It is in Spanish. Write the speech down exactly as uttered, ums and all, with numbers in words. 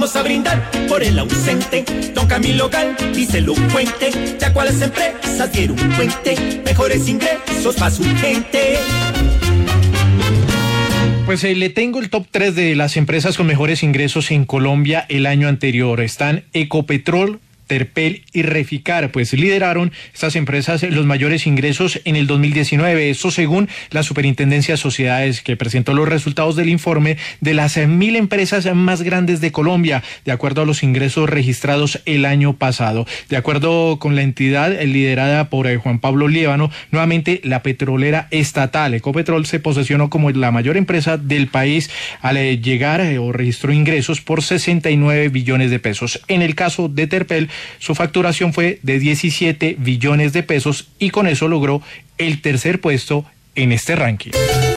Vamos a brindar por el ausente, don Camilo Galvis elocuente, ya cuáles empresas dieron un puente, mejores ingresos para su gente. Pues eh, le tengo el top tres de las empresas con mejores ingresos en Colombia el año anterior. Están Ecopetrol, Terpel y Reficar, pues lideraron estas empresas los mayores ingresos en el dos mil diecinueve, eso según la Superintendencia de Sociedades, que presentó los resultados del informe de las mil empresas más grandes de Colombia, de acuerdo a los ingresos registrados el año pasado. De acuerdo con la entidad liderada por eh, Juan Pablo Líbano, nuevamente la petrolera estatal Ecopetrol se posicionó como la mayor empresa del país al eh, llegar eh, o registró ingresos por sesenta y nueve billones de pesos. En el caso de Terpel, su facturación fue de diecisiete billones de pesos y con eso logró el tercer puesto en este ranking.